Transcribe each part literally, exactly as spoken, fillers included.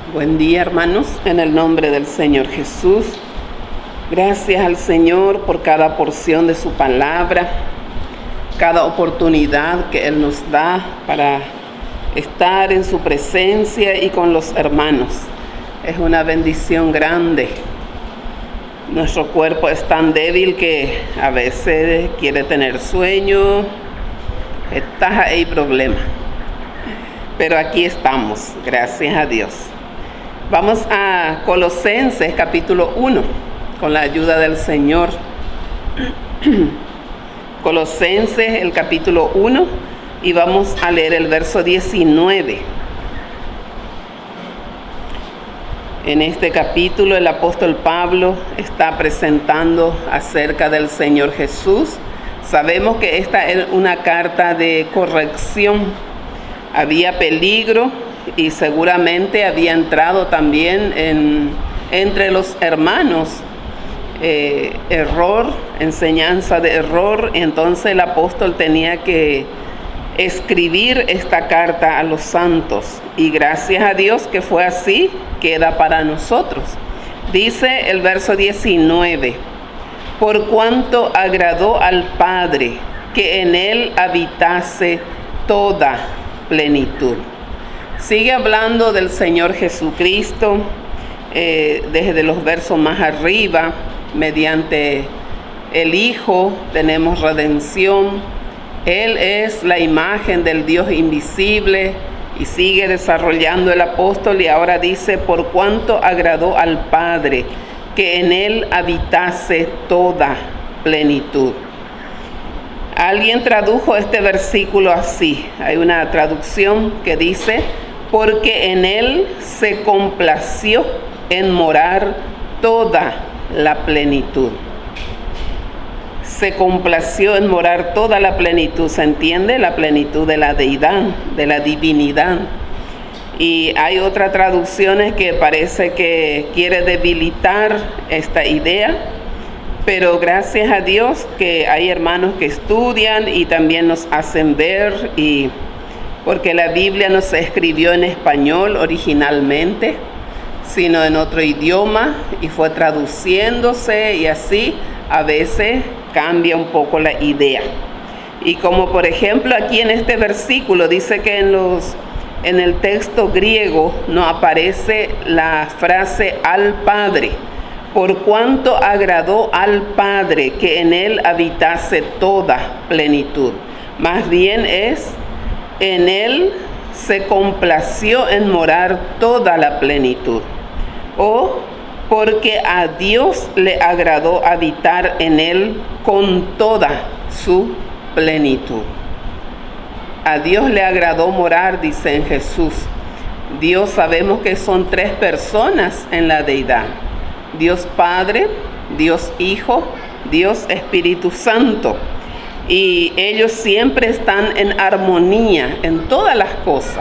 Buen día, hermanos, en el nombre del Señor Jesús. Gracias al Señor por cada porción de su palabra, cada oportunidad que Él nos da para estar en su presencia y con los hermanos. Es una bendición grande. Nuestro cuerpo es tan débil que a veces quiere tener sueño, etaja hay problema. Pero aquí estamos, gracias a Dios. Vamos a Colosenses capítulo uno, con la ayuda del Señor. Colosenses, el capítulo uno, y vamos a leer el verso diecinueve. En este capítulo el apóstol Pablo está presentando acerca del Señor Jesús. Sabemos que esta es una carta de corrección. Había peligro y seguramente había entrado también en, entre los hermanos eh, error, enseñanza de error. Entonces el apóstol tenía que escribir esta carta a los santos, y gracias a Dios que fue así, queda para nosotros. Dice el verso diecinueve: por cuanto agradó al Padre que en él habitase toda plenitud. Sigue hablando del Señor Jesucristo eh, desde los versos más arriba. Mediante el Hijo tenemos redención. Él es la imagen del Dios invisible, y sigue desarrollando el apóstol, y ahora dice: por cuanto agradó al Padre que en él habitase toda plenitud. Alguien tradujo este versículo así. Hay una traducción que dice: porque en él se complació en morar toda la plenitud. Se complació en morar toda la plenitud. ¿Se entiende? La plenitud de la deidad, de la divinidad. Y hay otras traducciones que parece que quiere debilitar esta idea, pero gracias a Dios que hay hermanos que estudian y también nos hacen ver, y porque la Biblia no se escribió en español originalmente, sino en otro idioma, y fue traduciéndose, y así a veces cambia un poco la idea. Y como por ejemplo aquí en este versículo dice que en los en el texto griego no aparece la frase al Padre. Por cuanto agradó al Padre que en él habitase toda plenitud. Más bien es: en él se complació en morar toda la plenitud. O porque a Dios le agradó habitar en él con toda su plenitud. A Dios le agradó morar, dice en Jesús. Dios, sabemos que son tres personas en la deidad: Dios Padre, Dios Hijo, Dios Espíritu Santo. Y ellos siempre están en armonía en todas las cosas.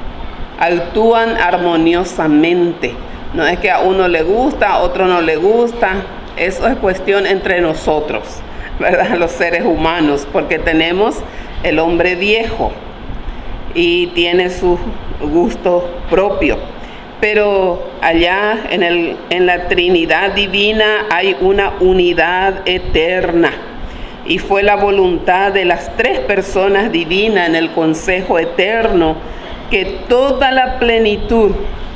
Actúan armoniosamente. No es que a uno le gusta, a otro no le gusta. Eso es cuestión entre nosotros, ¿verdad? Los seres humanos, porque tenemos el hombre viejo y tiene su gusto propio. Pero allá en, el, en la Trinidad Divina hay una unidad eterna. Y fue la voluntad de las tres personas divinas en el consejo eterno que toda la plenitud,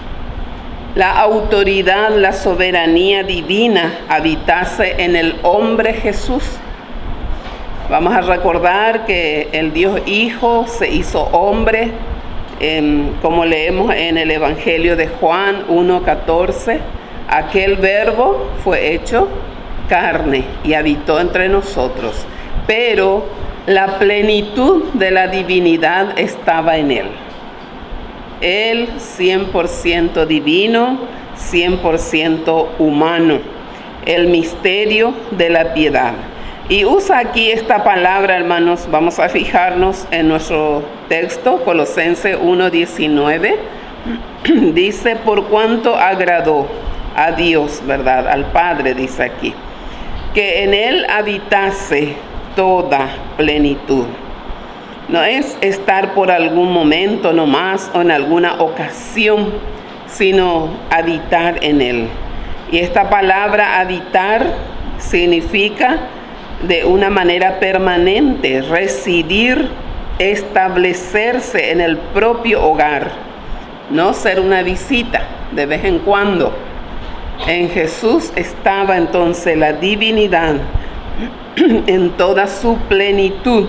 la autoridad, la soberanía divina habitase en el hombre Jesús. Vamos a recordar que el Dios Hijo se hizo hombre, en, como leemos en el Evangelio de Juan uno catorce, aquel verbo fue hecho carne y habitó entre nosotros, pero la plenitud de la divinidad estaba en él. Él cien por ciento divino, cien por ciento humano, el misterio de la piedad. Y usa aquí esta palabra, hermanos. Vamos a fijarnos en nuestro texto, Colosenses uno diecinueve. Dice: por cuanto agradó a Dios, ¿verdad? Al Padre, dice aquí, que en él habitase toda plenitud. No es estar por algún momento nomás o en alguna ocasión, sino habitar en Él. Y esta palabra habitar significa de una manera permanente, residir, establecerse en el propio hogar, no ser una visita de vez en cuando. En Jesús estaba entonces la divinidad en toda su plenitud.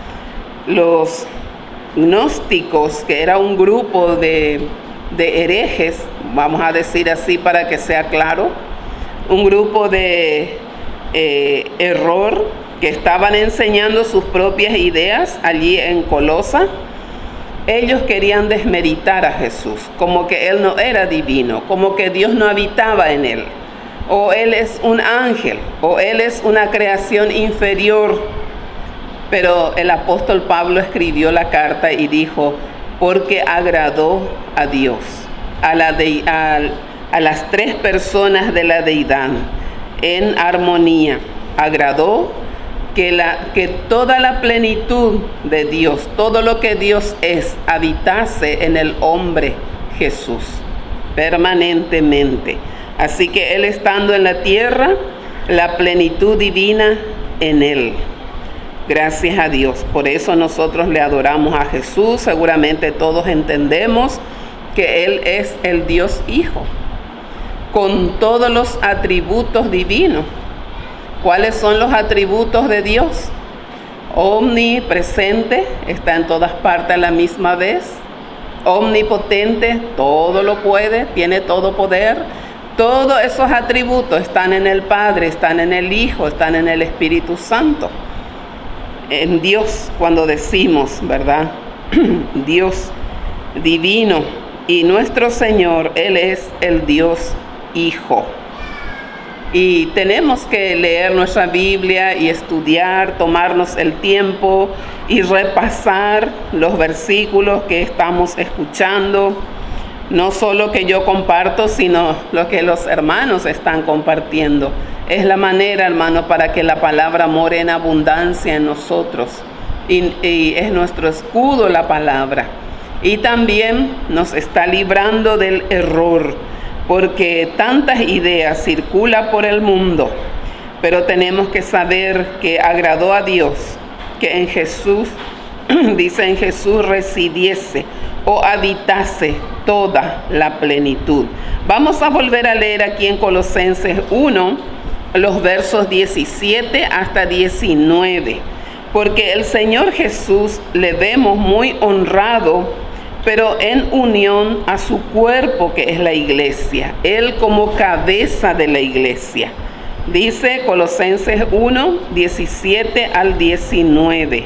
Los gnósticos, que era un grupo de, de herejes, vamos a decir así para que sea claro, un grupo de eh, error, que estaban enseñando sus propias ideas allí en Colosa. Ellos querían desmeritar a Jesús, como que Él no era divino, como que Dios no habitaba en Él, o Él es un ángel, o Él es una creación inferior. Pero el apóstol Pablo escribió la carta y dijo, porque agradó a Dios, a, la de, a, a las tres personas de la deidad, en armonía. Agradó que, la, que toda la plenitud de Dios, todo lo que Dios es, habitase en el hombre Jesús, permanentemente. Así que Él estando en la tierra, la plenitud divina en Él. Gracias a Dios. Por eso nosotros le adoramos a Jesús. Seguramente todos entendemos que Él es el Dios Hijo, con todos los atributos divinos. ¿Cuáles son los atributos de Dios? Omnipresente, está en todas partes a la misma vez. Omnipotente, todo lo puede, tiene todo poder. Todos esos atributos están en el Padre, están en el Hijo, están en el Espíritu Santo. En Dios, cuando decimos, ¿verdad? Dios divino, y nuestro Señor, Él es el Dios Hijo. Y tenemos que leer nuestra Biblia y estudiar, tomarnos el tiempo y repasar los versículos que estamos escuchando. No solo que yo comparto, sino lo que los hermanos están compartiendo. Es la manera, hermano, para que la palabra more en abundancia en nosotros. Y, y es nuestro escudo la palabra. Y también nos está librando del error, porque tantas ideas circulan por el mundo. Pero tenemos que saber que agradó a Dios, que en Jesús, dice en Jesús, residiese o habitase toda la plenitud. Vamos a volver a leer aquí en Colosenses uno, los versos diecisiete hasta diecinueve, porque el Señor Jesús le vemos muy honrado, pero en unión a su cuerpo, que es la iglesia, Él como cabeza de la iglesia. Dice Colosenses uno, diecisiete al diecinueve.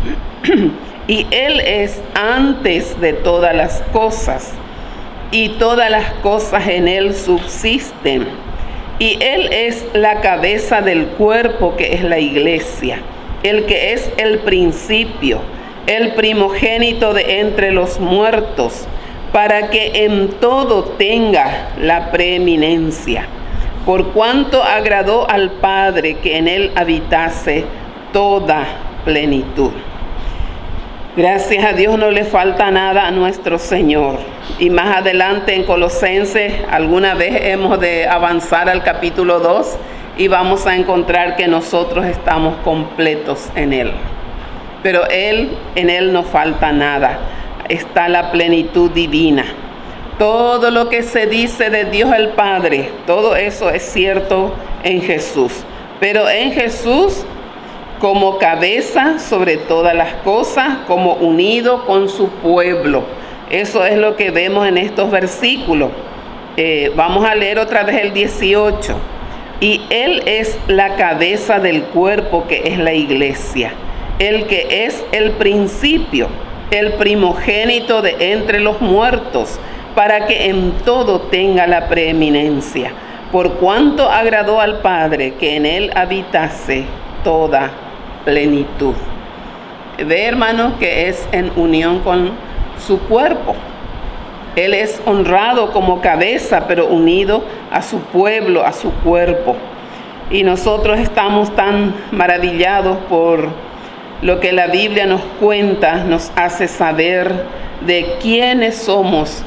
Y Él es antes de todas las cosas, y todas las cosas en Él subsisten. Y Él es la cabeza del cuerpo, que es la iglesia, el que es el principio, el primogénito de entre los muertos, para que en todo tenga la preeminencia. Por cuanto agradó al Padre que en Él habitase toda plenitud. Gracias a Dios no le falta nada a nuestro Señor. Y más adelante en Colosenses, alguna vez hemos de avanzar al capítulo dos y vamos a encontrar que nosotros estamos completos en Él. Pero Él, en Él no falta nada. Está la plenitud divina. Todo lo que se dice de Dios el Padre, todo eso es cierto en Jesús. Pero en Jesús, como cabeza sobre todas las cosas, como unido con su pueblo. Eso es lo que vemos en estos versículos. Eh, vamos a leer otra vez el dieciocho. Y Él es la cabeza del cuerpo, que es la iglesia, el que es el principio, el primogénito de entre los muertos, para que en todo tenga la preeminencia. Por cuanto agradó al Padre que en Él habitase toda plenitud. Ve, hermano, que es en unión con su cuerpo. Él es honrado como cabeza, pero unido a su pueblo, a su cuerpo. Y nosotros estamos tan maravillados por lo que la Biblia nos cuenta, nos hace saber de quiénes somos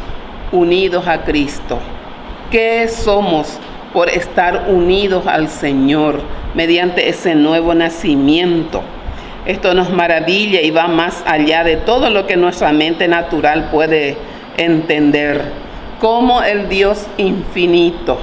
unidos a Cristo. ¿Qué somos por estar unidos al Señor mediante ese nuevo nacimiento? Esto nos maravilla y va más allá de todo lo que nuestra mente natural puede entender. Cómo el Dios infinito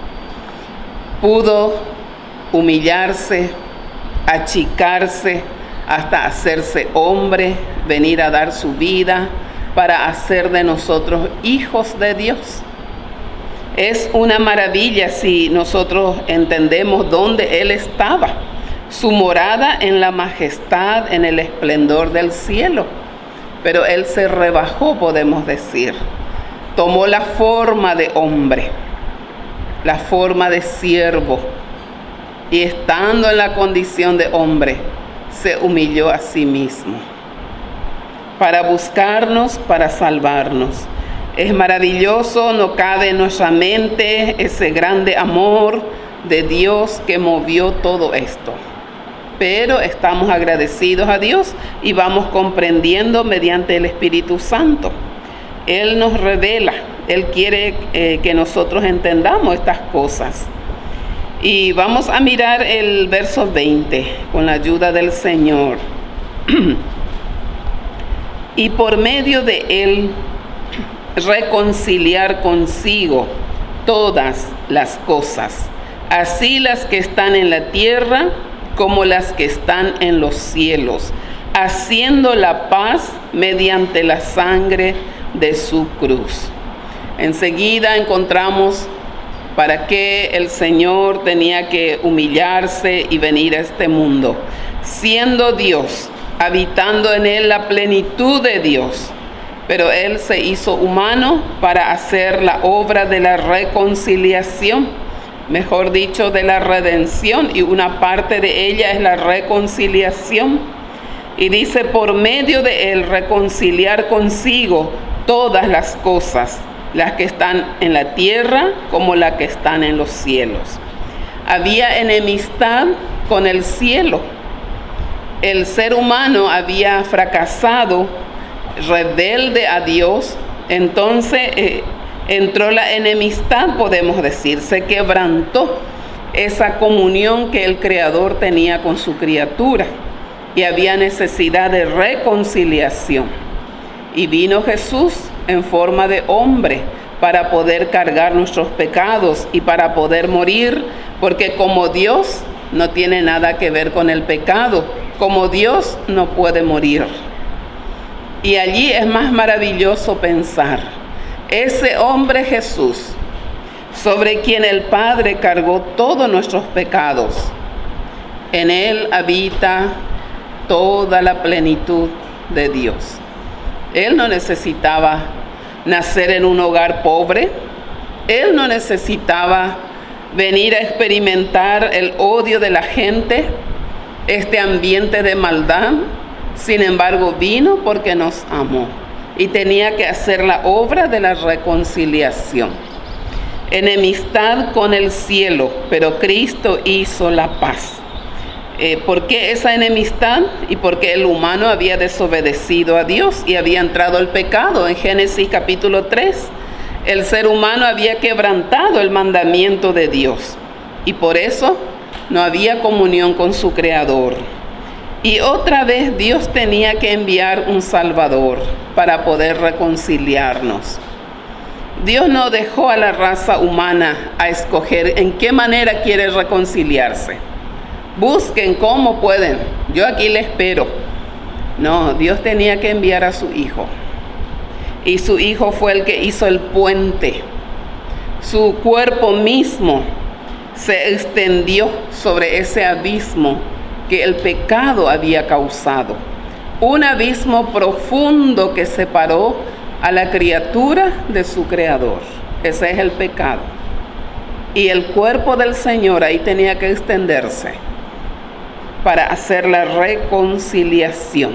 pudo humillarse, achicarse, hasta hacerse hombre, venir a dar su vida para hacer de nosotros hijos de Dios. Es una maravilla si nosotros entendemos dónde Él estaba, su morada en la majestad, en el esplendor del cielo. Pero Él se rebajó, podemos decir. Tomó la forma de hombre, la forma de siervo, y estando en la condición de hombre, se humilló a sí mismo para buscarnos, para salvarnos. Es maravilloso, no cabe en nuestra mente ese grande amor de Dios que movió todo esto. Pero estamos agradecidos a Dios y vamos comprendiendo mediante el Espíritu Santo. Él nos revela, Él quiere eh, que nosotros entendamos estas cosas. Y vamos a mirar el verso veinte con la ayuda del Señor. Y por medio de Él reconciliar consigo todas las cosas, así las que están en la tierra como las que están en los cielos, haciendo la paz mediante la sangre de su cruz. Enseguida encontramos para qué el Señor tenía que humillarse y venir a este mundo, siendo Dios, habitando en Él la plenitud de Dios. Pero Él se hizo humano para hacer la obra de la reconciliación, mejor dicho, de la redención, y una parte de ella es la reconciliación. Y dice, por medio de Él reconciliar consigo todas las cosas, las que están en la tierra como las que están en los cielos. Había enemistad con el cielo. El ser humano había fracasado, rebelde a Dios. Entonces eh, entró la enemistad, podemos decir, se quebrantó esa comunión que el Creador tenía con su criatura y había necesidad de reconciliación. Y vino Jesús en forma de hombre para poder cargar nuestros pecados y para poder morir, porque como Dios no tiene nada que ver con el pecado, como Dios no puede morir. Y allí es más maravilloso pensar, ese hombre Jesús, sobre quien el Padre cargó todos nuestros pecados, en Él habita toda la plenitud de Dios. Él no necesitaba nacer en un hogar pobre. Él no necesitaba venir a experimentar el odio de la gente, este ambiente de maldad. Sin embargo, vino porque nos amó y tenía que hacer la obra de la reconciliación. Enemistad con el cielo, pero Cristo hizo la paz. Eh, ¿Por qué esa enemistad? Y porque el humano había desobedecido a Dios y había entrado el pecado. En Génesis capítulo tres, el ser humano había quebrantado el mandamiento de Dios y por eso no había comunión con su Creador. Y otra vez Dios tenía que enviar un Salvador para poder reconciliarnos. Dios no dejó a la raza humana a escoger en qué manera quiere reconciliarse. Busquen cómo pueden, yo aquí les espero. No, Dios tenía que enviar a su Hijo. Y su Hijo fue el que hizo el puente. Su cuerpo mismo se extendió sobre ese abismo que el pecado había causado. Un abismo profundo que separó a la criatura de su Creador. Ese es el pecado. Y el cuerpo del Señor ahí tenía que extenderse para hacer la reconciliación.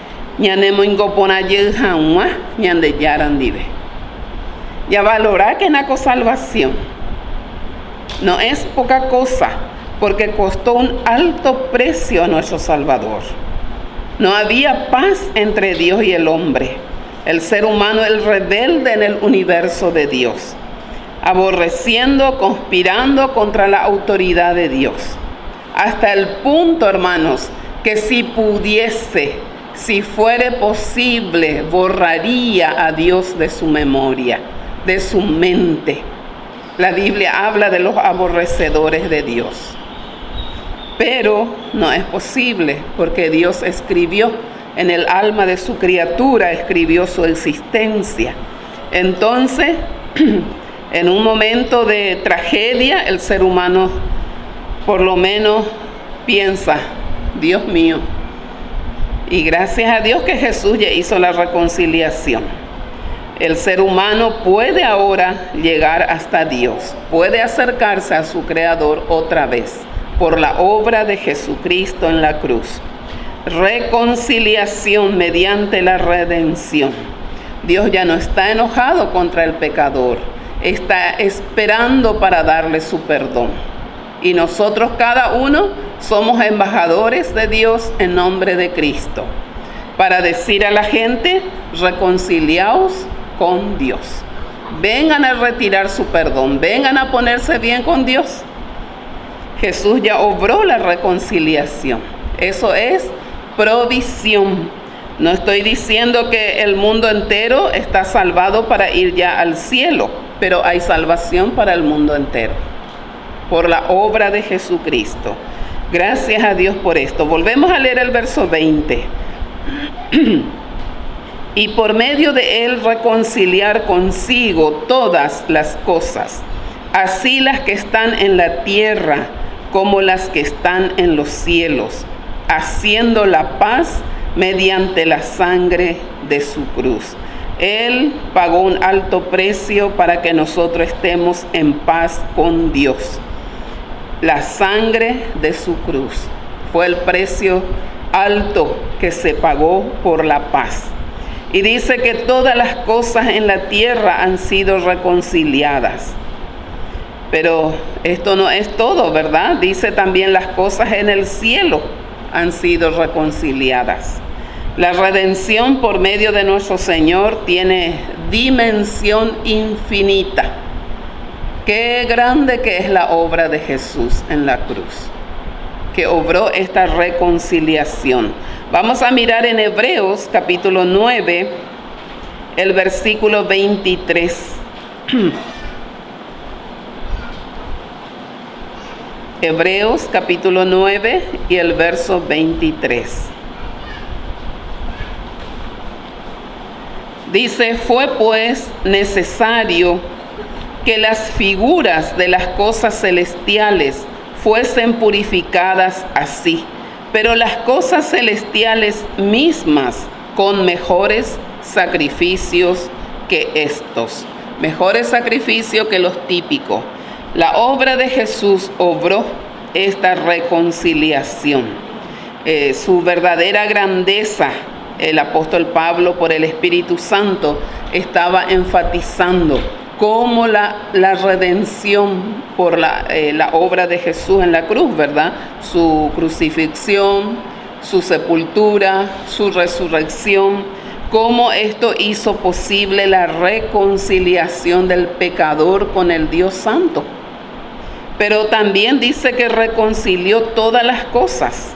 Ya valorar que naco salvación no es poca cosa, porque costó un alto precio a nuestro Salvador. No había paz entre Dios y el hombre. El ser humano, el rebelde en el universo de Dios, aborreciendo, conspirando contra la autoridad de Dios. Hasta el punto, hermanos, que si pudiese, si fuere posible, borraría a Dios de su memoria, de su mente. La Biblia habla de los aborrecedores de Dios. Pero no es posible, porque Dios escribió en el alma de su criatura, escribió su existencia. Entonces, en un momento de tragedia, el ser humano por lo menos piensa, Dios mío, y gracias a Dios que Jesús ya hizo la reconciliación. El ser humano puede ahora llegar hasta Dios, puede acercarse a su Creador otra vez por la obra de Jesucristo en la cruz. Reconciliación mediante la redención. Dios ya no está enojado contra el pecador, está esperando para darle su perdón. Y nosotros cada uno somos embajadores de Dios en nombre de Cristo, para decir a la gente, reconciliaos con Dios. Vengan a retirar su perdón, vengan a ponerse bien con Dios. Jesús ya obró la reconciliación. Eso es provisión. No estoy diciendo que el mundo entero está salvado para ir ya al cielo, pero hay salvación para el mundo entero, por la obra de Jesucristo. Gracias a Dios por esto. Volvemos a leer el verso veinte. Y por medio de él reconciliar consigo todas las cosas, así las que están en la tierra como las que están en los cielos, haciendo la paz mediante la sangre de su cruz. Él pagó un alto precio para que nosotros estemos en paz con Dios. La sangre de su cruz fue el precio alto que se pagó por la paz. Y dice que todas las cosas en la tierra han sido reconciliadas. Pero esto no es todo, ¿verdad? Dice también las cosas en el cielo han sido reconciliadas. La redención por medio de nuestro Señor tiene dimensión infinita. Qué grande que es la obra de Jesús en la cruz, que obró esta reconciliación. Vamos a mirar en Hebreos capítulo nueve, el versículo veintitrés. Hebreos capítulo nueve y el verso veintitrés. Dice, fue pues necesario que las figuras de las cosas celestiales fuesen purificadas así, pero las cosas celestiales mismas con mejores sacrificios que estos, mejores sacrificios que los típicos. La obra de Jesús obró esta reconciliación. Eh, su verdadera grandeza, el apóstol Pablo, por el Espíritu Santo, estaba enfatizando cómo la, la redención por la, eh, la obra de Jesús en la cruz, ¿verdad? Su crucifixión, su sepultura, su resurrección, cómo esto hizo posible la reconciliación del pecador con el Dios Santo. Pero también dice que reconcilió todas las cosas.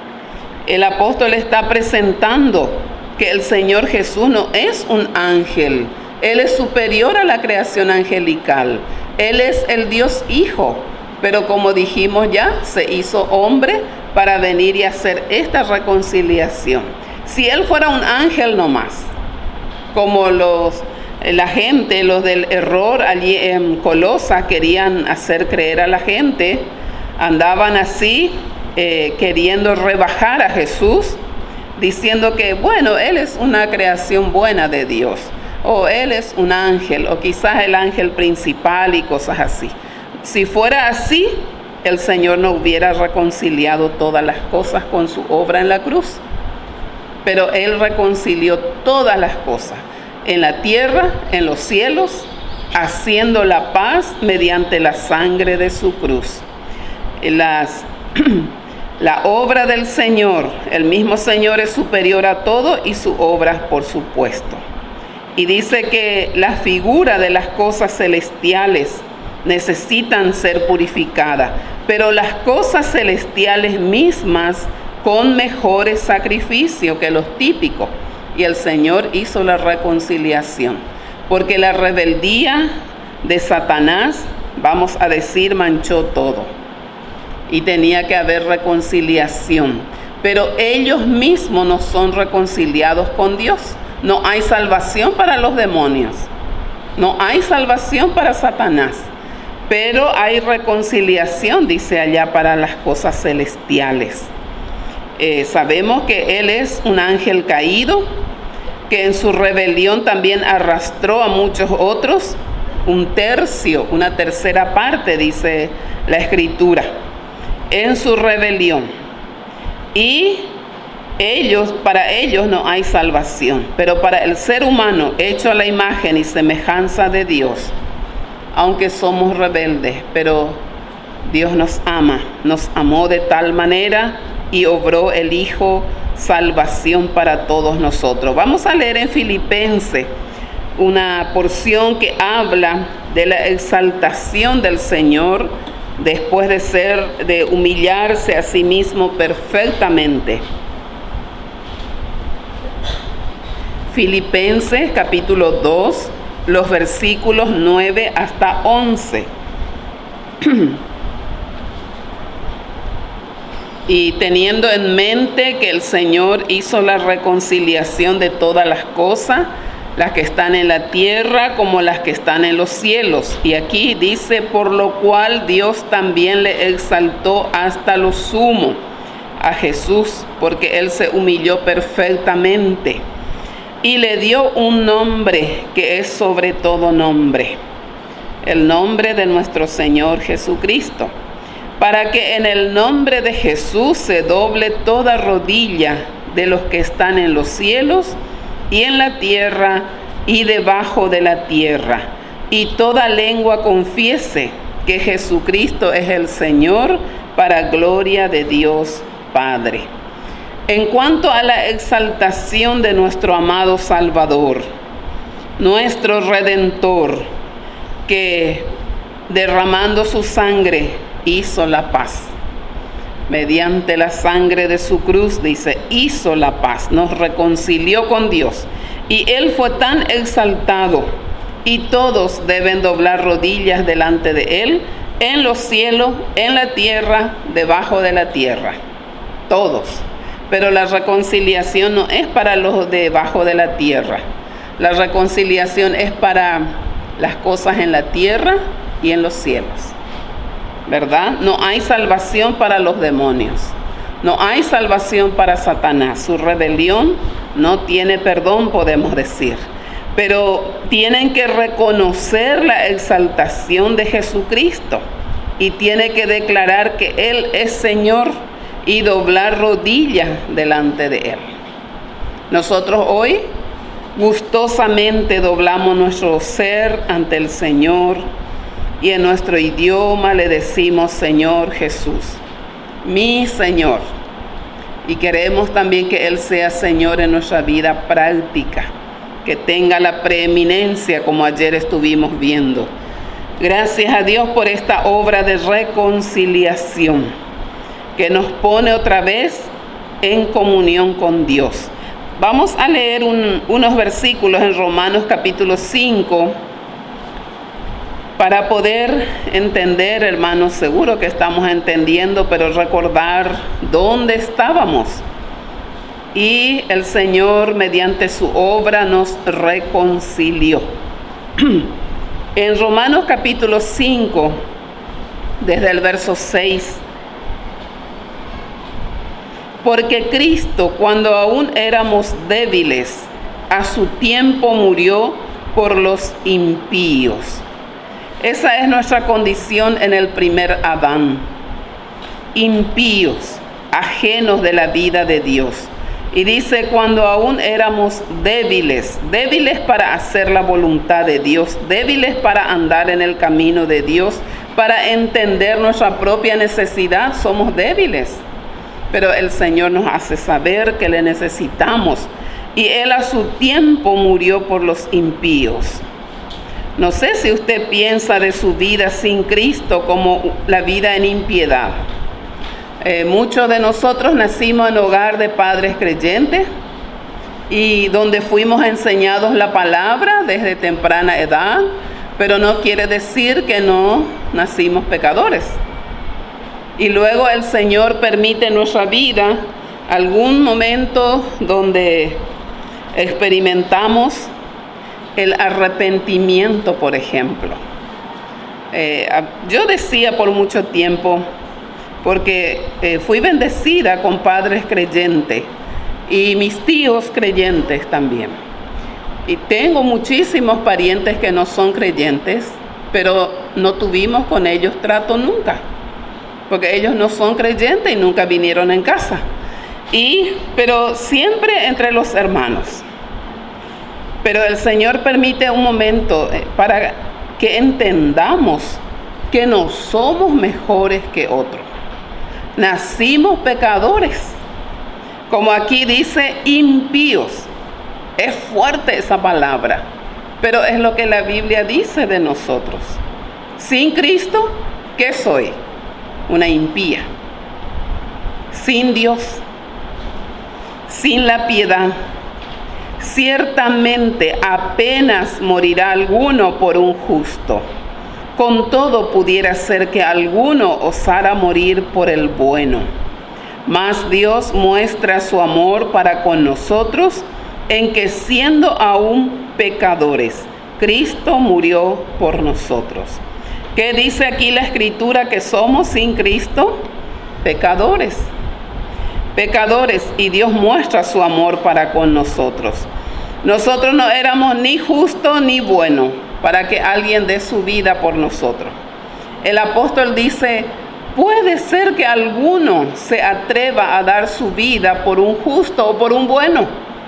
El apóstol está presentando que el Señor Jesús no es un ángel. Él es superior a la creación angelical. Él es el Dios Hijo. Pero como dijimos ya, se hizo hombre para venir y hacer esta reconciliación. Si Él fuera un ángel nomás, como los, la gente, los del error allí en Colosa querían hacer creer a la gente, andaban así, eh, queriendo rebajar a Jesús, diciendo que, bueno, Él es una creación buena de Dios, o Él es un ángel, o quizás el ángel principal y cosas así. Si fuera así, el Señor no hubiera reconciliado todas las cosas con su obra en la cruz. Pero Él reconcilió todas las cosas, en la tierra, en los cielos, haciendo la paz mediante la sangre de su cruz. Las, la obra del Señor, el mismo Señor es superior a todo y su obra, por supuesto. Y dice que la figura de las cosas celestiales necesitan ser purificadas, pero las cosas celestiales mismas con mejores sacrificios que los típicos. Y el Señor hizo la reconciliación, porque la rebeldía de Satanás, vamos a decir, manchó todo. Y tenía que haber reconciliación. Pero ellos mismos no son reconciliados con Dios. No hay salvación para los demonios. No hay salvación para Satanás. Pero hay reconciliación, dice allá, para las cosas celestiales. Eh, sabemos que Él es un ángel caído, que en su rebelión también arrastró a muchos otros. Un tercio, una tercera parte, dice la Escritura, en su rebelión. Y ellos, para ellos no hay salvación, pero para el ser humano hecho a la imagen y semejanza de Dios, aunque somos rebeldes, pero Dios nos ama, nos amó de tal manera y obró el Hijo salvación para todos nosotros. Vamos a leer en Filipenses una porción que habla de la exaltación del Señor después de ser, de humillarse a sí mismo perfectamente. Filipenses capítulo dos, los versículos nueve hasta once. Y teniendo en mente que el Señor hizo la reconciliación de todas las cosas, las que están en la tierra como las que están en los cielos. Y aquí dice, por lo cual Dios también le exaltó hasta lo sumo a Jesús, porque Él se humilló perfectamente y le dio un nombre que es sobre todo nombre, el nombre de nuestro Señor Jesucristo, para que en el nombre de Jesús se doble toda rodilla de los que están en los cielos y en la tierra y debajo de la tierra, y toda lengua confiese que Jesucristo es el Señor, para gloria de Dios Padre. En cuanto a la exaltación de nuestro amado Salvador, nuestro Redentor, que derramando su sangre hizo la paz. Mediante la sangre de su cruz, dice, hizo la paz, nos reconcilió con Dios. Y Él fue tan exaltado, y todos deben doblar rodillas delante de Él, en los cielos, en la tierra, debajo de la tierra. Todos. Pero la reconciliación no es para los debajo de la tierra. La reconciliación es para las cosas en la tierra y en los cielos. ¿Verdad? No hay salvación para los demonios. No hay salvación para Satanás. Su rebelión no tiene perdón, podemos decir. Pero tienen que reconocer la exaltación de Jesucristo. Y tiene que declarar que Él es Señor y doblar rodillas delante de Él. Nosotros hoy gustosamente doblamos nuestro ser ante el Señor. Y en nuestro idioma le decimos, Señor Jesús, mi Señor. Y queremos también que Él sea Señor en nuestra vida práctica, que tenga la preeminencia como ayer estuvimos viendo. Gracias a Dios por esta obra de reconciliación, que nos pone otra vez en comunión con Dios. Vamos a leer un, unos versículos en Romanos capítulo cinco, para poder entender, hermanos, seguro que estamos entendiendo, pero recordar dónde estábamos. Y el Señor, mediante su obra, nos reconcilió. En Romanos capítulo cinco, desde el verso seis, porque Cristo, cuando aún éramos débiles, a su tiempo murió por los impíos. Esa es nuestra condición en el primer Adán. Impíos, ajenos de la vida de Dios. Y dice, cuando aún éramos débiles, débiles para hacer la voluntad de Dios, débiles para andar en el camino de Dios, para entender nuestra propia necesidad, somos débiles. Pero el Señor nos hace saber que le necesitamos y Él a su tiempo murió por los impíos. No sé si usted piensa de su vida sin Cristo como la vida en impiedad. Eh, muchos de nosotros nacimos en hogar de padres creyentes y donde fuimos enseñados la palabra desde temprana edad, pero no quiere decir que no nacimos pecadores. Y luego el Señor permite en nuestra vida algún momento donde experimentamos el arrepentimiento, por ejemplo. Eh, yo decía por mucho tiempo, porque eh, fui bendecida con padres creyentes y mis tíos creyentes también. Y tengo muchísimos parientes que no son creyentes, pero no tuvimos con ellos trato nunca, porque ellos no son creyentes y nunca vinieron en casa. Y, pero siempre entre los hermanos. Pero el Señor permite un momento para que entendamos que no somos mejores que otros. Nacimos pecadores. Como aquí dice, impíos. Es fuerte esa palabra, pero es lo que la Biblia dice de nosotros. Sin Cristo, ¿qué soy? Una impía. Sin Dios, sin la piedad. Ciertamente apenas morirá alguno por un justo. Con todo pudiera ser que alguno osara morir por el bueno. Mas Dios muestra su amor para con nosotros en que siendo aún pecadores, Cristo murió por nosotros. ¿Qué dice aquí la Escritura que somos sin Cristo? Pecadores. Pecadores, y Dios muestra su amor para con nosotros. Nosotros no éramos ni justos ni buenos para que alguien dé su vida por nosotros. El apóstol dice, puede ser que alguno se atreva a dar su vida por un justo o por un bueno,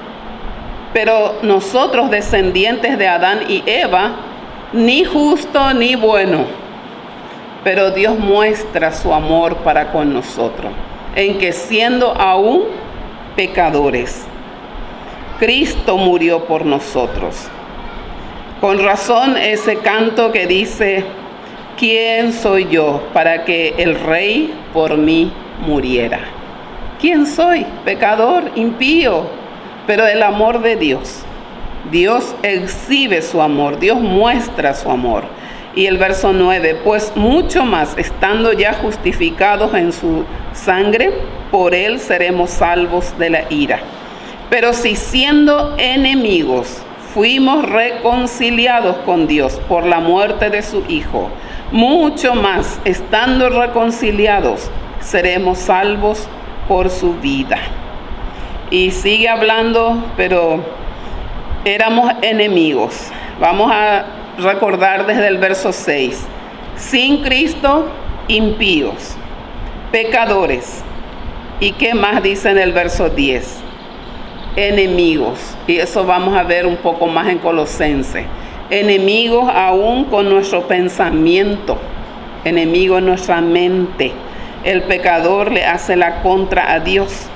pero nosotros, descendientes de Adán y Eva, ni justo ni bueno, pero Dios muestra su amor para con nosotros, en que siendo aún pecadores, Cristo murió por nosotros. Con razón ese canto que dice, ¿quién soy yo para que el Rey por mí muriera? ¿Quién soy? Pecador, impío, pero el amor de Dios. Dios exhibe su amor, Dios muestra su amor. Y el verso nueve, pues mucho más, estando ya justificados en su sangre, por él seremos salvos de la ira. Pero si siendo enemigos fuimos reconciliados con Dios por la muerte de su Hijo, mucho más, estando reconciliados, seremos salvos por su vida. Y sigue hablando, pero éramos enemigos. Vamos a recordar desde el verso seis. Sin Cristo, impíos, pecadores. ¿Y qué más dice en el verso diez? Enemigos. Y eso vamos a ver un poco más en Colosenses. Enemigos aún con nuestro pensamiento, enemigo en nuestra mente. El pecador le hace la contra a Dios.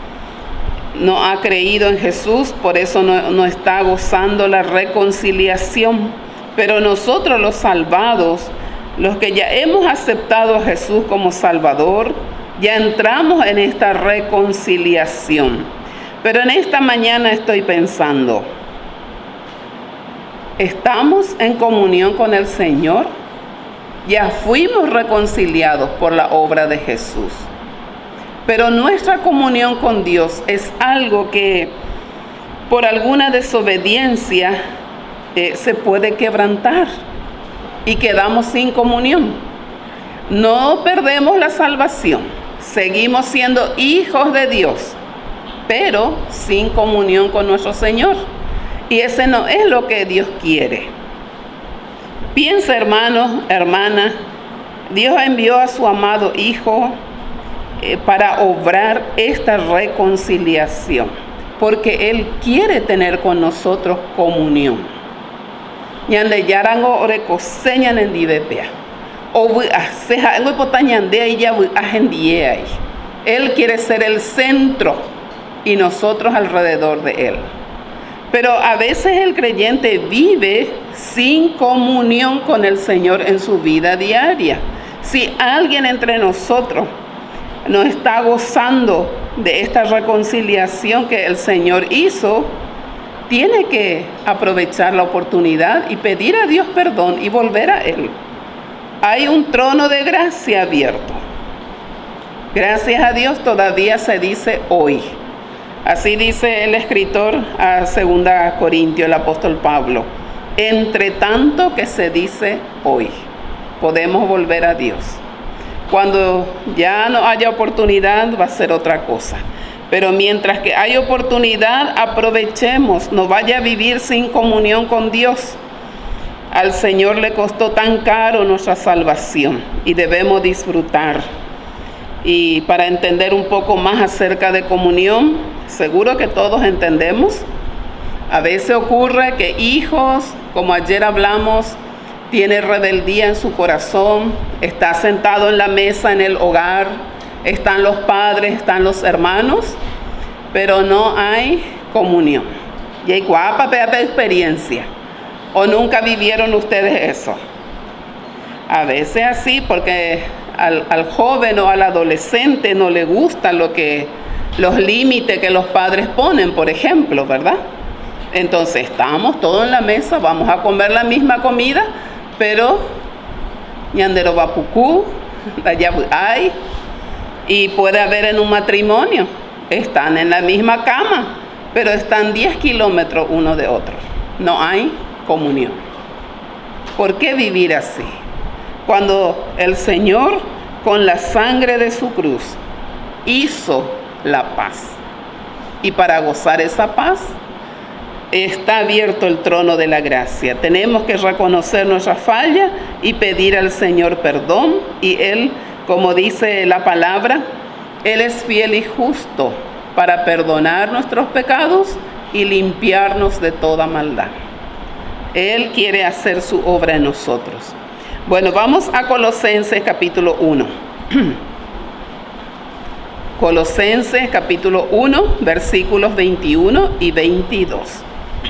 No ha creído en Jesús, por eso no, no está gozando la reconciliación. Pero nosotros los salvados, los que ya hemos aceptado a Jesús como Salvador, ya entramos en esta reconciliación. Pero en esta mañana estoy pensando, ¿estamos en comunión con el Señor? Ya fuimos reconciliados por la obra de Jesús. Pero nuestra comunión con Dios es algo que por alguna desobediencia eh, se puede quebrantar y quedamos sin comunión. No perdemos la salvación, seguimos siendo hijos de Dios, pero sin comunión con nuestro Señor. Y ese no es lo que Dios quiere. Piensa, hermanos, hermanas, Dios envió a su amado Hijo eh, para obrar esta reconciliación, porque Él quiere tener con nosotros comunión. Ñande yarango oreko señan en divepea. O seja en potañandea y ya Él quiere ser el centro y nosotros alrededor de Él. Pero a veces el creyente vive sin comunión con el Señor en su vida diaria. Si alguien entre nosotros no está gozando de esta reconciliación que el Señor hizo, tiene que aprovechar la oportunidad y pedir a Dios perdón y volver a Él. Hay un trono de gracia abierto. Gracias a Dios todavía se dice hoy. Así dice el escritor a segunda Corintios, el apóstol Pablo. Entre tanto que se dice hoy, podemos volver a Dios. Cuando ya no haya oportunidad, va a ser otra cosa. Pero mientras que hay oportunidad, aprovechemos. No vaya a vivir sin comunión con Dios. Al Señor le costó tan caro nuestra salvación y debemos disfrutar. Y para entender un poco más acerca de comunión, seguro que todos entendemos. A veces ocurre que hijos, como ayer hablamos, tiene rebeldía en su corazón, está sentado en la mesa en el hogar, están los padres, están los hermanos, pero no hay comunión. Y hay guapa, de experiencia. ¿O nunca vivieron ustedes eso? A veces así, porque al, al joven o al adolescente no le gusta lo que, los límites que los padres ponen, por ejemplo, ¿verdad? Entonces estamos todos en la mesa, vamos a comer la misma comida, pero ñandero vapucú, hay, y puede haber en un matrimonio, están en la misma cama, pero están diez kilómetros uno de otro. No hay comunión. ¿Por qué vivir así? Cuando el Señor, con la sangre de su cruz, hizo la paz. Y para gozar esa paz, está abierto el trono de la gracia. Tenemos que reconocer nuestra falla y pedir al Señor perdón. Y Él, como dice la palabra, Él es fiel y justo para perdonar nuestros pecados y limpiarnos de toda maldad. Él quiere hacer su obra en nosotros. Bueno, vamos a Colosenses capítulo uno. Colosenses capítulo uno, versículos veintiuno y veintidós.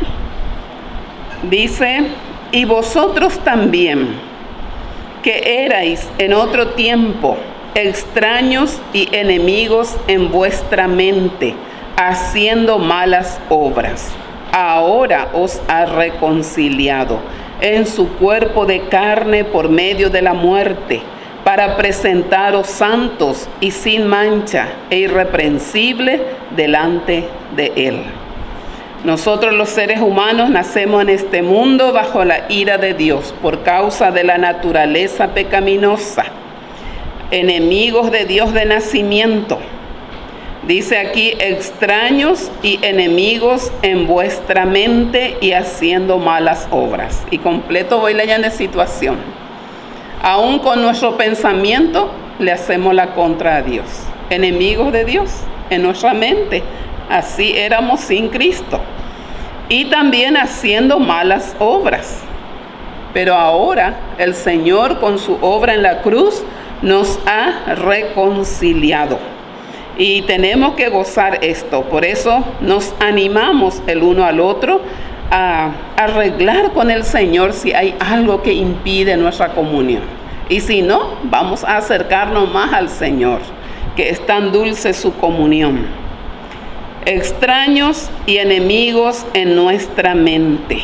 Dice: y vosotros también, que erais en otro tiempo extraños y enemigos en vuestra mente, haciendo malas obras, ahora os ha reconciliado en su cuerpo de carne por medio de la muerte, para presentaros santos y sin mancha e irreprensibles delante de Él. Nosotros los seres humanos nacemos en este mundo bajo la ira de Dios por causa de la naturaleza pecaminosa, enemigos de Dios de nacimiento. Dice aquí: extraños y enemigos en vuestra mente y haciendo malas obras. Y completo voy leyendo la situación. Aún con nuestro pensamiento le hacemos la contra a Dios. Enemigos de Dios en nuestra mente. Así éramos sin Cristo. Y también haciendo malas obras. Pero ahora el Señor, con su obra en la cruz, nos ha reconciliado. Y tenemos que gozar esto. Por eso nos animamos el uno al otro a arreglar con el Señor si hay algo que impide nuestra comunión. Y si no, vamos a acercarnos más al Señor, que es tan dulce su comunión. Extraños y enemigos en nuestra mente.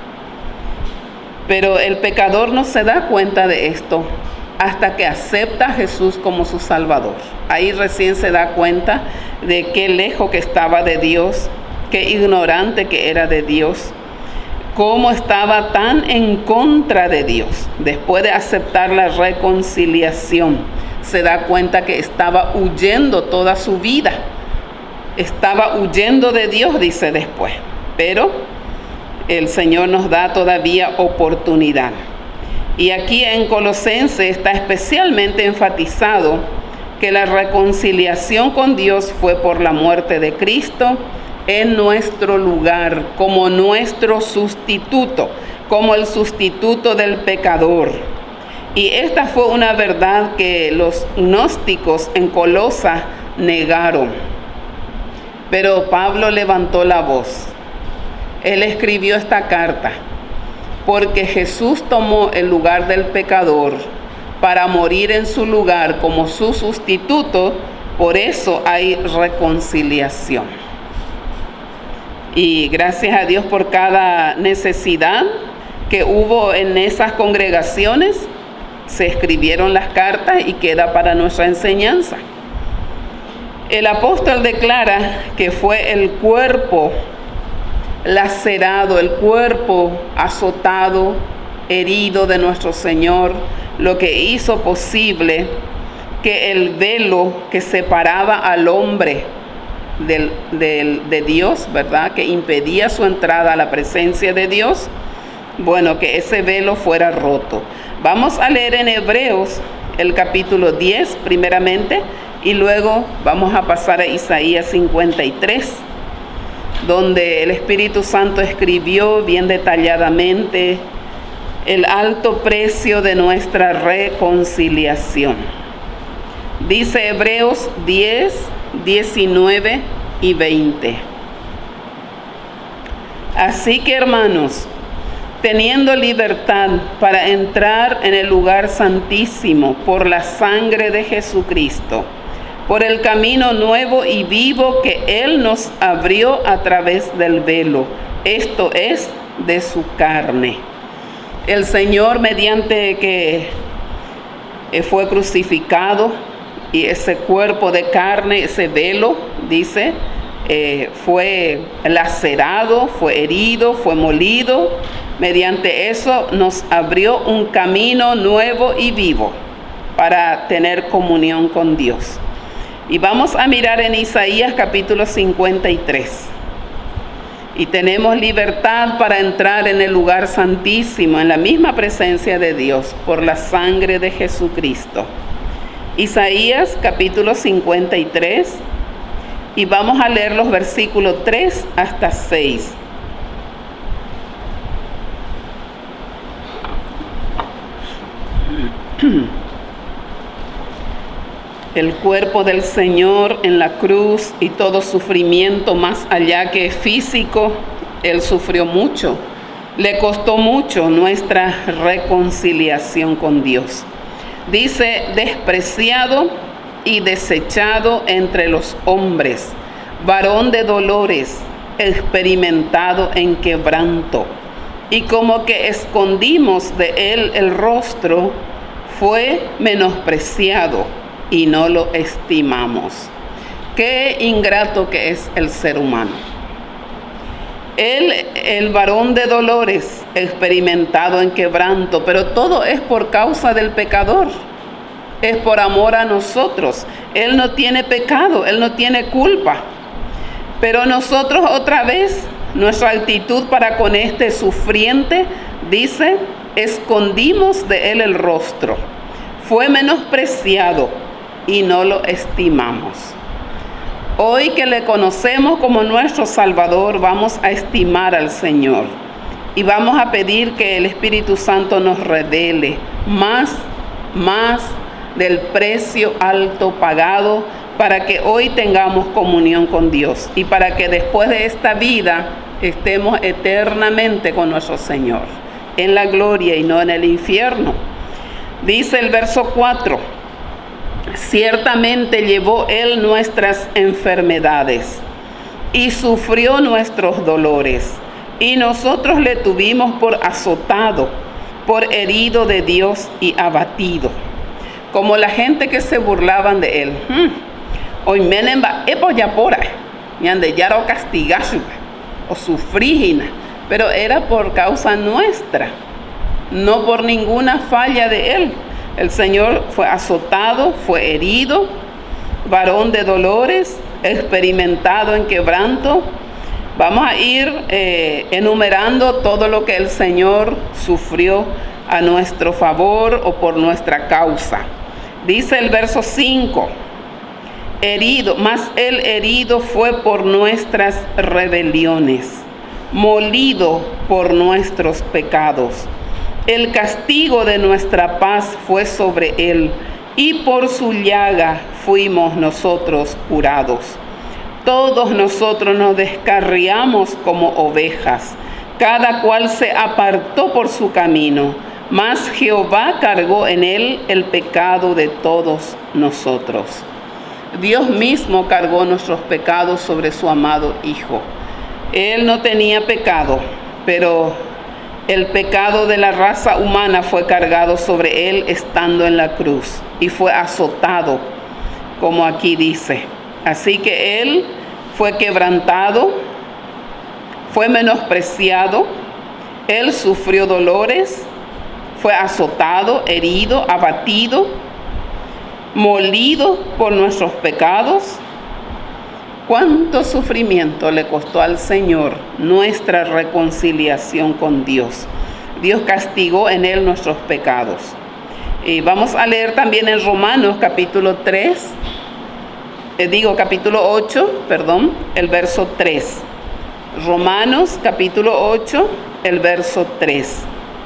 Pero el pecador no se da cuenta de esto hasta que acepta a Jesús como su Salvador. Ahí recién se da cuenta de qué lejos que estaba de Dios, qué ignorante que era de Dios, cómo estaba tan en contra de Dios. Después de aceptar la reconciliación, se da cuenta que estaba huyendo toda su vida. Estaba huyendo de Dios, dice después. Pero el Señor nos da todavía oportunidad. Y aquí en Colosenses está especialmente enfatizado que la reconciliación con Dios fue por la muerte de Cristo en nuestro lugar, como nuestro sustituto, como el sustituto del pecador. Y esta fue una verdad que los gnósticos en Colosa negaron. Pero Pablo levantó la voz Él escribió esta carta porque Jesús tomó el lugar del pecador para morir en su lugar como su sustituto. Por eso hay reconciliación. Y gracias a Dios por cada necesidad que hubo en esas congregaciones, se escribieron las cartas y queda para nuestra enseñanza. El apóstol declara que fue el cuerpo lacerado, el cuerpo azotado, herido de nuestro Señor, lo que hizo posible que el velo que separaba al hombre del, del, de Dios, ¿verdad?, que impedía su entrada a la presencia de Dios, bueno, que ese velo fuera roto. Vamos a leer en Hebreos el capítulo diez primeramente y luego vamos a pasar a Isaías cincuenta y tres, donde el Espíritu Santo escribió bien detalladamente el alto precio de nuestra reconciliación. Dice Hebreos diez, diecinueve y veinte. Así que, hermanos, teniendo libertad para entrar en el lugar santísimo por la sangre de Jesucristo, por el camino nuevo y vivo que Él nos abrió a través del velo, esto es, de su carne. El Señor, mediante que fue crucificado, y ese cuerpo de carne, ese velo, dice, eh, fue lacerado, fue herido, fue molido. Mediante eso nos abrió un camino nuevo y vivo para tener comunión con Dios. Y vamos a mirar en Isaías capítulo cincuenta y tres. Y tenemos libertad para entrar en el lugar santísimo, en la misma presencia de Dios, por la sangre de Jesucristo. Isaías capítulo cincuenta y tres, y vamos a leer los versículos tres hasta seis. El cuerpo del Señor en la cruz y todo sufrimiento más allá que físico, Él sufrió mucho. Le costó mucho nuestra reconciliación con Dios. Dice, despreciado y desechado entre los hombres, varón de dolores, experimentado en quebranto. Y como que escondimos de Él el rostro, fue menospreciado y no lo estimamos. Qué ingrato que es el ser humano. Él, el varón de dolores, experimentado en quebranto, pero todo es por causa del pecador. Es por amor a nosotros. Él no tiene pecado, Él no tiene culpa. Pero nosotros otra vez, nuestra actitud para con este sufriente, dice, escondimos de Él el rostro. Fue menospreciado y no lo estimamos. Hoy que le conocemos como nuestro Salvador, vamos a estimar al Señor y vamos a pedir que el Espíritu Santo nos revele más, más del precio alto pagado para que hoy tengamos comunión con Dios y para que después de esta vida estemos eternamente con nuestro Señor, en la gloria y no en el infierno. Dice el verso cuatro, ciertamente llevó Él nuestras enfermedades y sufrió nuestros dolores, y nosotros le tuvimos por azotado, por herido de Dios y abatido. Como la gente que se burlaban de Él. Hoy menemba epoyapora, yande yaro castigashu o sufrígina, pero era por causa nuestra, no por ninguna falla de Él. El Señor fue azotado, fue herido, varón de dolores, experimentado en quebranto. Vamos a ir eh, enumerando todo lo que el Señor sufrió a nuestro favor o por nuestra causa. Dice el verso cinco, herido, mas Él herido fue por nuestras rebeliones, molido por nuestros pecados. El castigo de nuestra paz fue sobre Él, y por su llaga fuimos nosotros curados. Todos nosotros nos descarriamos como ovejas, cada cual se apartó por su camino, mas Jehová cargó en él el pecado de todos nosotros. Dios mismo cargó nuestros pecados sobre su amado Hijo. Él no tenía pecado, pero el pecado de la raza humana fue cargado sobre él estando en la cruz y fue azotado, como aquí dice. Así que él fue quebrantado, fue menospreciado, él sufrió dolores, fue azotado, herido, abatido, molido por nuestros pecados. ¿Cuánto sufrimiento le costó al Señor nuestra reconciliación con Dios? Dios castigó en él nuestros pecados. Y vamos a leer también en Romanos capítulo tres, eh, digo capítulo ocho, perdón, el verso tres. Romanos capítulo ocho, el verso tres.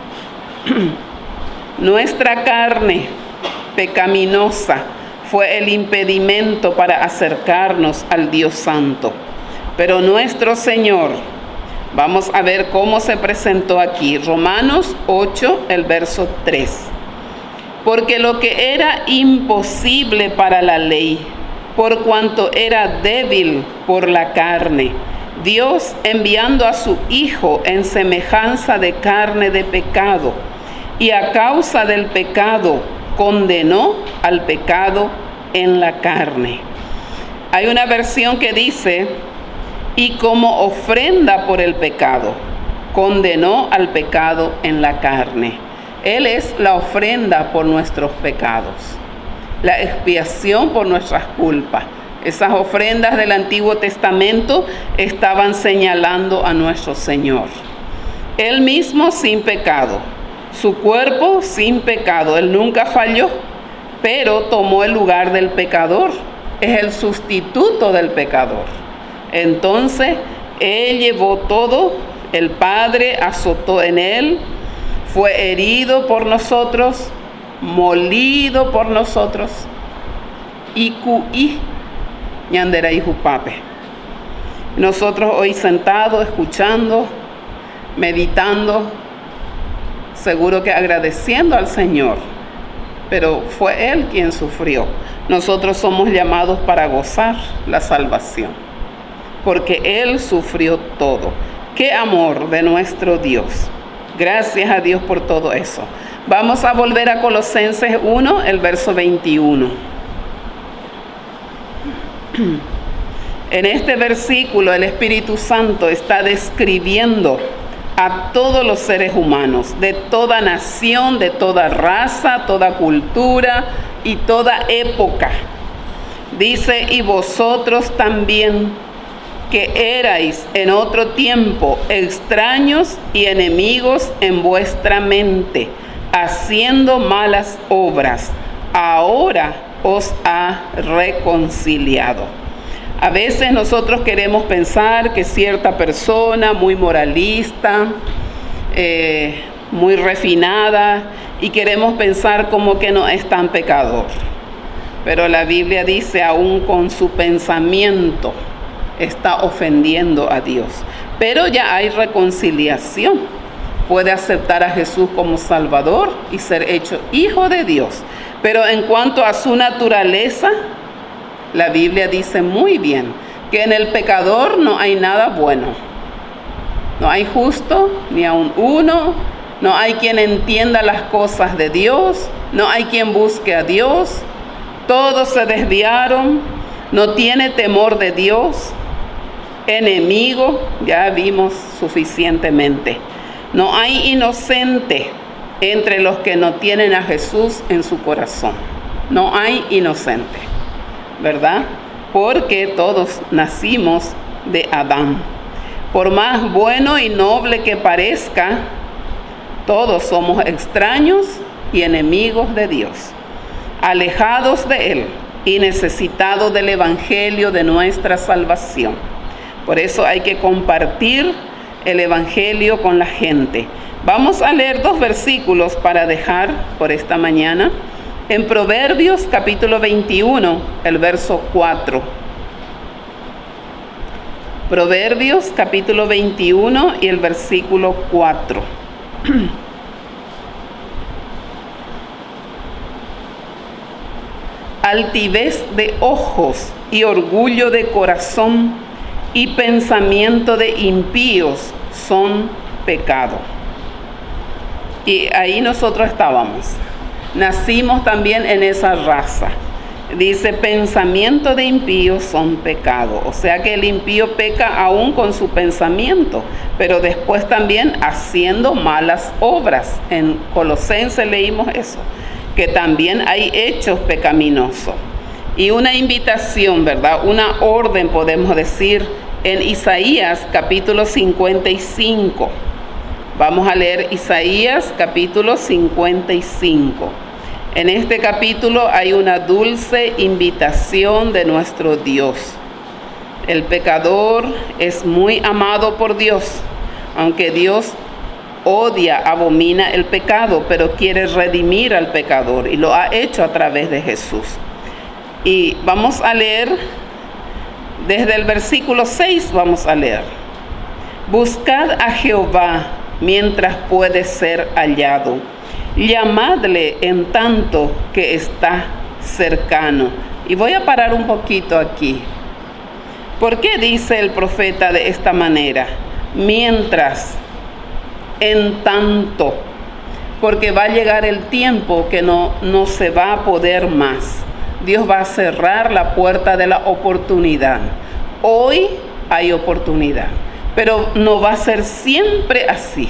Nuestra carne pecaminosa fue el impedimento para acercarnos al Dios Santo. Pero nuestro Señor, vamos a ver cómo se presentó aquí. Romanos ocho, el verso tres. Porque lo que era imposible para la ley, por cuanto era débil por la carne, Dios, enviando a su Hijo en semejanza de carne de pecado, y a causa del pecado, condenó al pecado en la carne. Hay una versión que dice, y como ofrenda por el pecado, condenó al pecado en la carne. Él es la ofrenda por nuestros pecados, la expiación por nuestras culpas. Esas ofrendas del Antiguo Testamento estaban señalando a nuestro Señor. Él mismo sin pecado, su cuerpo sin pecado, él nunca falló, pero tomó el lugar del pecador, es el sustituto del pecador. Entonces, él llevó todo, el Padre azotó en él, fue herido por nosotros, molido por nosotros, y cuí, ñandera y jupape. Nosotros hoy sentados, escuchando, meditando, seguro que agradeciendo al Señor, pero fue Él quien sufrió. Nosotros somos llamados para gozar la salvación, porque Él sufrió todo. ¡Qué amor de nuestro Dios! Gracias a Dios por todo eso. Vamos a volver a Colosenses uno, el verso veintiuno. En este versículo el Espíritu Santo está describiendo a todos los seres humanos, de toda nación, de toda raza, toda cultura y toda época. Dice, y vosotros también, que erais en otro tiempo extraños y enemigos en vuestra mente, haciendo malas obras, ahora os ha reconciliado. A veces nosotros queremos pensar que cierta persona muy moralista, eh, muy refinada, y queremos pensar como que no es tan pecador. Pero la Biblia dice, aún con su pensamiento está ofendiendo a Dios. Pero ya hay reconciliación. Puede aceptar a Jesús como Salvador y ser hecho hijo de Dios. Pero en cuanto a su naturaleza, la Biblia dice muy bien que en el pecador no hay nada bueno. No hay justo, ni aun uno. No hay quien entienda las cosas de Dios. No hay quien busque a Dios. Todos se desviaron. No tiene temor de Dios. Enemigo, ya vimos suficientemente. No hay inocente entre los que no tienen a Jesús en su corazón. No hay inocente, ¿verdad? Porque todos nacimos de Adán. Por más bueno y noble que parezca, todos somos extraños y enemigos de Dios, alejados de Él y necesitados del Evangelio de nuestra salvación. Por eso hay que compartir el Evangelio con la gente. Vamos a leer dos versículos para dejar por esta mañana. En Proverbios capítulo veintiuno, el verso cuatro. Proverbios capítulo veintiuno y el versículo cuatro. Altivez de ojos y orgullo de corazón y pensamiento de impíos son pecado. Y ahí nosotros estábamos. Nacimos también en esa raza. Dice, pensamiento de impíos son pecado. O sea que el impío peca aún con su pensamiento, pero después también haciendo malas obras. En Colosenses leímos eso, que también hay hechos pecaminosos. Y una invitación, ¿verdad? Una orden, podemos decir, en Isaías capítulo cincuenta y cinco. Vamos a leer Isaías capítulo cincuenta y cinco. En este capítulo hay una dulce invitación de nuestro Dios. El pecador es muy amado por Dios, aunque Dios odia, abomina el pecado, pero quiere redimir al pecador y lo ha hecho a través de Jesús. Y vamos a leer desde el versículo seis, vamos a leer. Buscad a Jehová mientras puede ser hallado. Llamadle en tanto que está cercano. Y voy a parar un poquito aquí. ¿Por qué dice el profeta de esta manera? Mientras, en tanto. Porque va a llegar el tiempo que no, no se va a poder más. Dios va a cerrar la puerta de la oportunidad. Hoy hay oportunidad, pero no va a ser siempre así.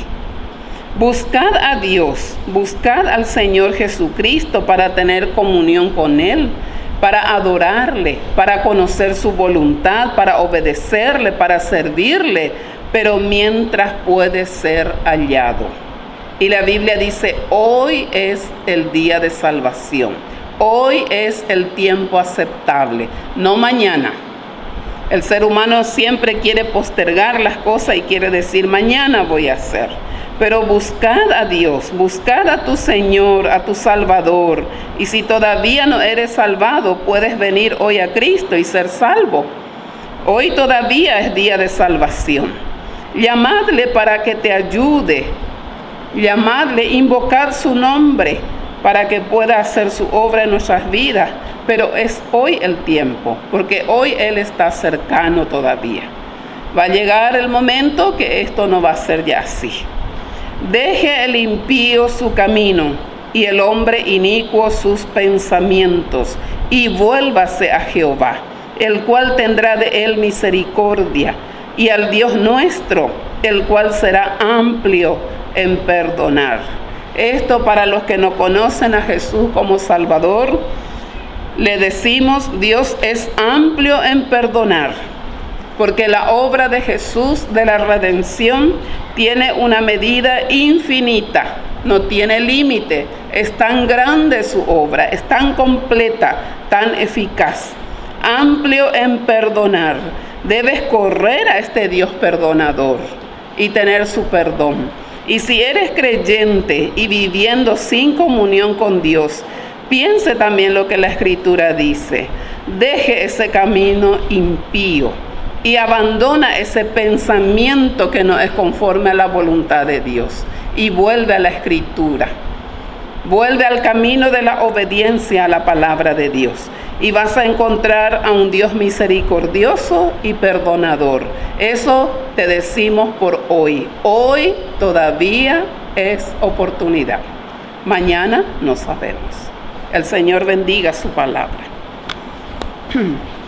Buscad a Dios, buscad al Señor Jesucristo para tener comunión con Él, para adorarle, para conocer su voluntad, para obedecerle, para servirle, pero mientras puede ser hallado. Y la Biblia dice, hoy es el día de salvación, hoy es el tiempo aceptable, no mañana. El ser humano siempre quiere postergar las cosas y quiere decir, mañana voy a hacer. Pero buscad a Dios, buscad a tu Señor, a tu Salvador. Y si todavía no eres salvado, puedes venir hoy a Cristo y ser salvo. Hoy todavía es día de salvación. Llamadle para que te ayude. Llamadle, invocad su nombre para que pueda hacer su obra en nuestras vidas. Pero es hoy el tiempo, porque hoy Él está cercano todavía. Va a llegar el momento que esto no va a ser ya así. Deje el impío su camino y el hombre inicuo sus pensamientos, y vuélvase a Jehová, el cual tendrá de él misericordia, y al Dios nuestro, el cual será amplio en perdonar. Esto para los que no conocen a Jesús como Salvador, le decimos, Dios es amplio en perdonar, porque la obra de Jesús de la redención tiene una medida infinita, no tiene límite. Es tan grande su obra, es tan completa, tan eficaz, amplio en perdonar. Debes correr a este Dios perdonador y tener su perdón. Y si eres creyente y viviendo sin comunión con Dios, piense también lo que la Escritura dice. Deje ese camino impío y abandona ese pensamiento que no es conforme a la voluntad de Dios. Y vuelve a la Escritura. Vuelve al camino de la obediencia a la palabra de Dios. Y vas a encontrar a un Dios misericordioso y perdonador. Eso te decimos por hoy. Hoy todavía es oportunidad. Mañana no sabemos. El Señor bendiga su palabra.